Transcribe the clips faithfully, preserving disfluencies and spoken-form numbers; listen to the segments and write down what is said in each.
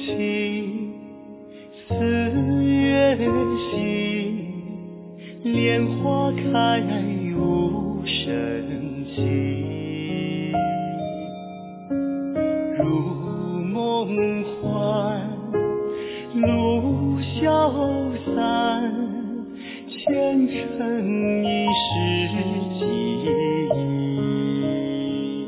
起，四月西，莲花开无声息。如梦幻，路消散，前尘已是记忆。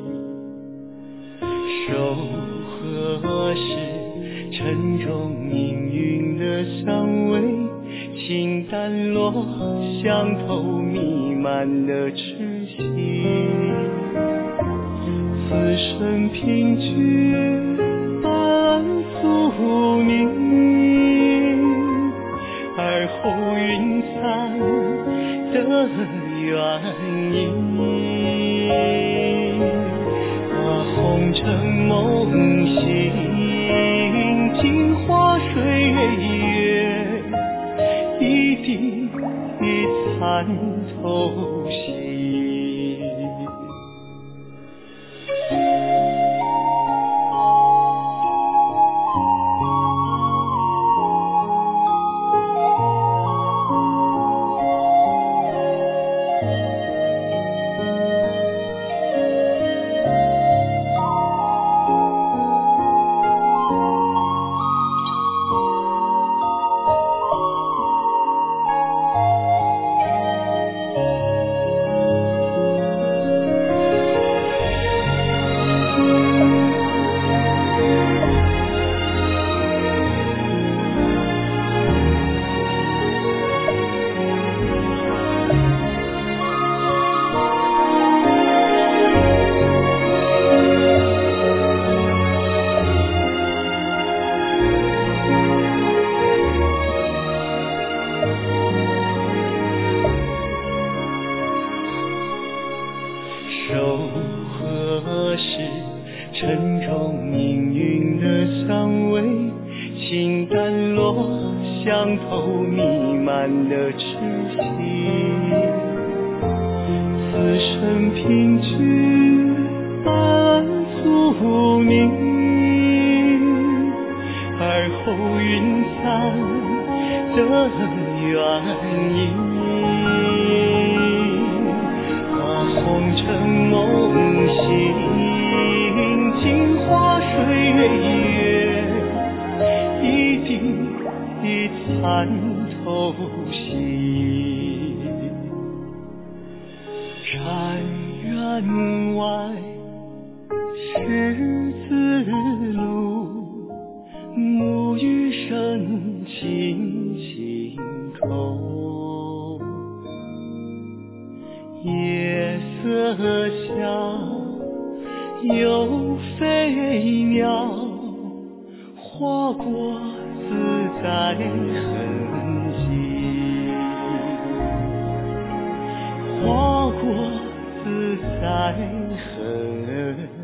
手何时沉重命运的香味，清淡落香头弥漫的痴心。此生凭据安宿命，而后云散的原因。啊，红尘梦醒，镜花水月，一滴参透心。手何时沉重命运的香味，清淡落香头弥漫的痴心。此生凭据安宿命，而后云散的原因。红尘梦醒，镜花水月，一滴参透心。禅院外十字路，沐浴深情轻叩。夜色下有飞鸟，划过自在痕迹，划过自在痕迹。